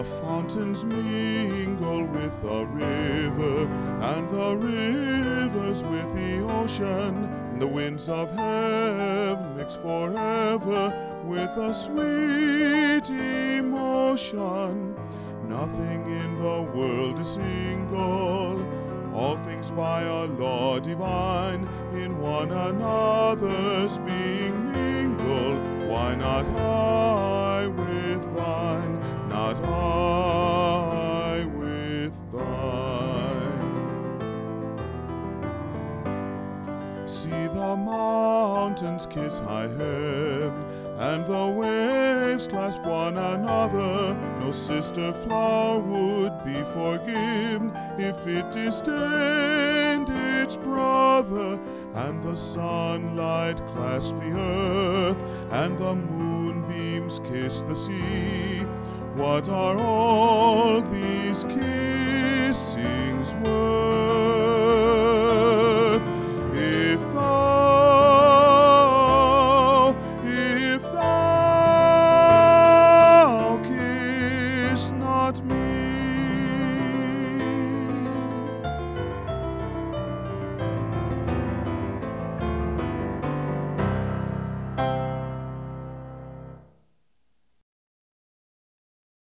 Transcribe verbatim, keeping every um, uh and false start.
The fountains mingle with the river, and the rivers with the ocean. The winds of heaven mix forever with a sweet emotion. Nothing in the world is single, all things by our law divine, in one another's being mingled. Why not I with thine, not I with thine? See the mountains kiss high heaven, and the waves clasp one another. No sister flower would be forgiven if it disdained its brother. And the sunlight clasp the earth, and the moonbeams kiss the sea. What are all these kisses